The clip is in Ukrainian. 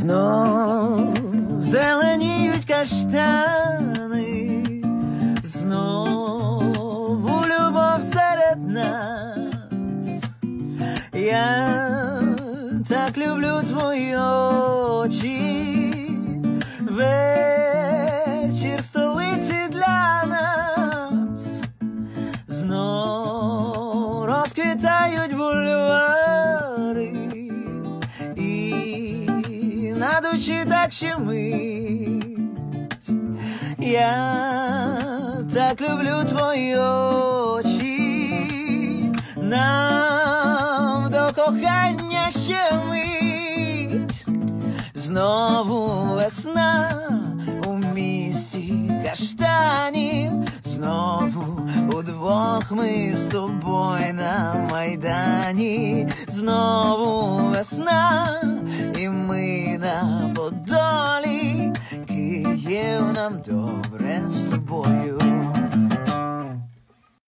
Знов зеленіють каштани, знову любов серед нас. Я так люблю твої очі, вечір столиці для нас. Знов розквітають бульвари, і на душі так щемить. Я так люблю твої очі, нам до кохання ще мить. Знову весна у місті каштанів, знову удвох ми з тобою на майдані. Знову весна, і ми на Подолі, Київ нам добре з тобою.